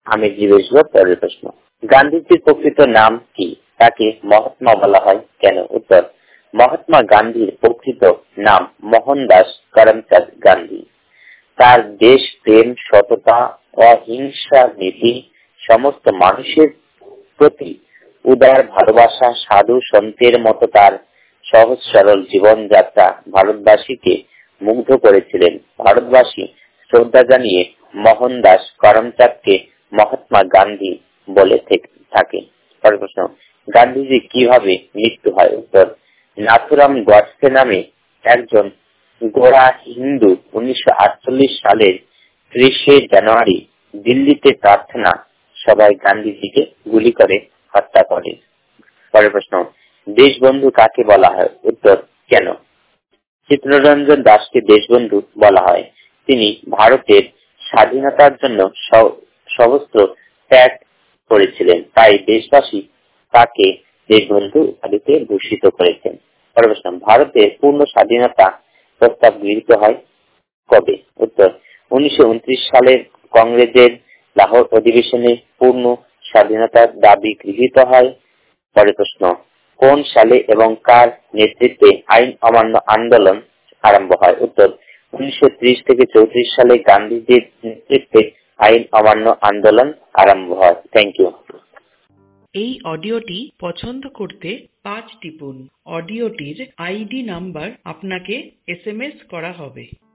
আমি জিজ্ঞেস করব পরের প্রশ্ন। গান্ধীজির প্রকৃত নাম কি? তাকে মহাত্মা বলা হয় কেন? উত্তর, মহাত্মা গান্ধীর প্রকৃত নাম মোহনদাস করমচাঁদ গান্ধী। তার দেশ প্রেম, সততা, অহিংসা নীতি, সমস্ত মানুষের প্রতি উদার ভালোবাসা, সাধু সন্তের মতো তার সহজ সরল জীবনযাত্রা ভারতবাসীকে মুগ্ধ করেছিলেন। ভারতবাসী শ্রদ্ধা জানিয়ে মোহনদাস করমচাঁদকে মহাত্মা গান্ধী বলে থাকে। পরের প্রশ্ন, গান্ধীজি কিভাবে মৃত্যু হয়? উত্তর, নাথুরাম গডসে নামে একজন গোঁড়া হিন্দু 1948 সালের 30শে জানুয়ারি দিল্লিতে প্রার্থনা সভায় গান্ধীজিকে গুলি করে হত্যা করে। পরের প্রশ্ন, দেশবন্ধু কাকে বলা হয়? উত্তর, কেন? চিত্তরঞ্জন দাসকে দেশবন্ধু বলা হয়। তিনি ভারতের স্বাধীনতার জন্য সহস্র ত্যাগ করেছিলেন, তাই দেশবাসী তাকে দেশবন্ধু উপাধিতে ভূষিত করেছেন। পরের প্রশ্ন, ভারতের পূর্ণ স্বাধীনতা প্রস্তাব গৃহীত হয় কবে? উত্তর, 1929 সালের কংগ্রেসের লাহোর অধিবেশনে পূর্ণ স্বাধীনতার দাবি গৃহীত হয়। পরের প্রশ্ন, কোন সালে এবং কার নেতৃত্বে আইন অমান্য আন্দোলন আরম্ভ হয়? উত্তর, 1930 থেকে 34 সালে গান্ধীজির নেতৃত্বে আইন অমান্য আন্দোলন আরম্ভ হয়। Thank you. এই অডিওটি পছন্দ করতে 5 টিপুন। অডিওটির আইডি নাম্বার আপনাকে SMS করা হবে।